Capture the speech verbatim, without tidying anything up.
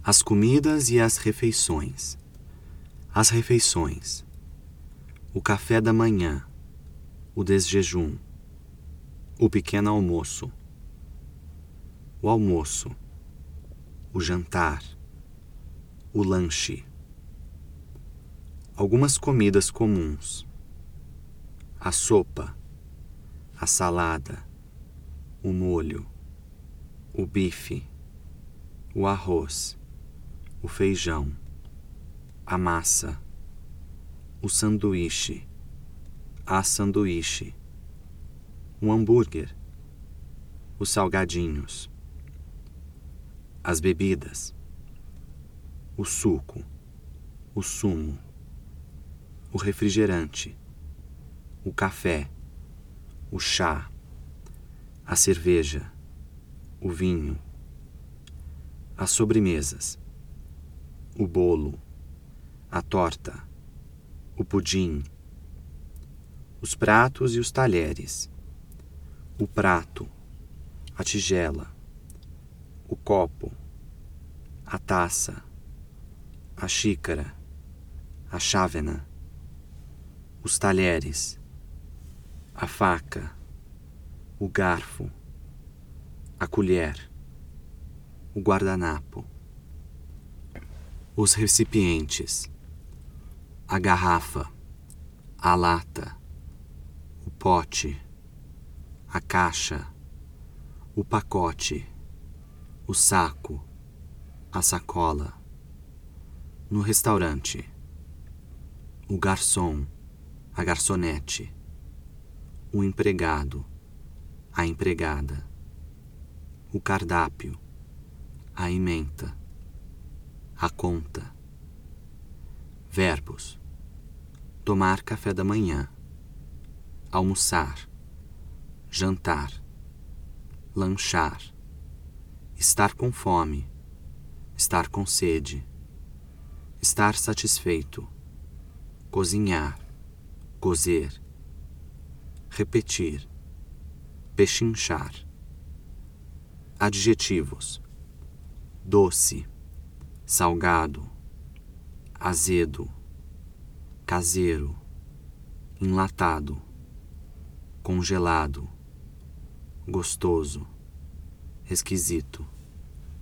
As comidas e as refeições. As refeições. O café da manhã, o desjejum, o pequeno almoço, o almoço, o jantar, o lanche. Algumas comidas comuns: a sopa, a salada, o molho, o bife, o arroz, o feijão, a massa, o sanduíche, a sanduíche, o hambúrguer, os salgadinhos, as bebidas, o suco, o sumo, o refrigerante, o café, o chá, a cerveja, o vinho, as sobremesas, o bolo, a torta, o pudim, os pratos e os talheres, o prato, a tigela, o copo, a taça, a xícara, a chávena, os talheres, a faca, o garfo, a colher, o guardanapo, os recipientes, a garrafa, a lata, o pote, a caixa, o pacote, o saco, a sacola. No restaurante, o garçom, a garçonete, o empregado, a empregada, o cardápio, a ementa, a conta. Verbos: tomar café da manhã, almoçar, jantar, lanchar, estar com fome, estar com sede, estar satisfeito, cozinhar, cozer, repetir, pechinchar. Adjetivos: doce, salgado, azedo, caseiro, enlatado, congelado, gostoso, esquisito.